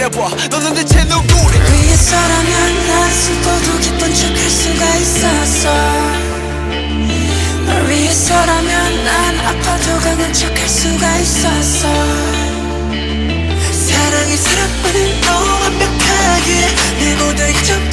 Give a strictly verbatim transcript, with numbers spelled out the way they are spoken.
말해봐 너는 대체 누구래 위에서라면 난 슬퍼도 기쁜 척 할 수가 있었어 널 위해서라면 난 아파도 강한 척 할 수가 있었어 사랑이 사랑만을 너 완벽하게 내 모두 잊어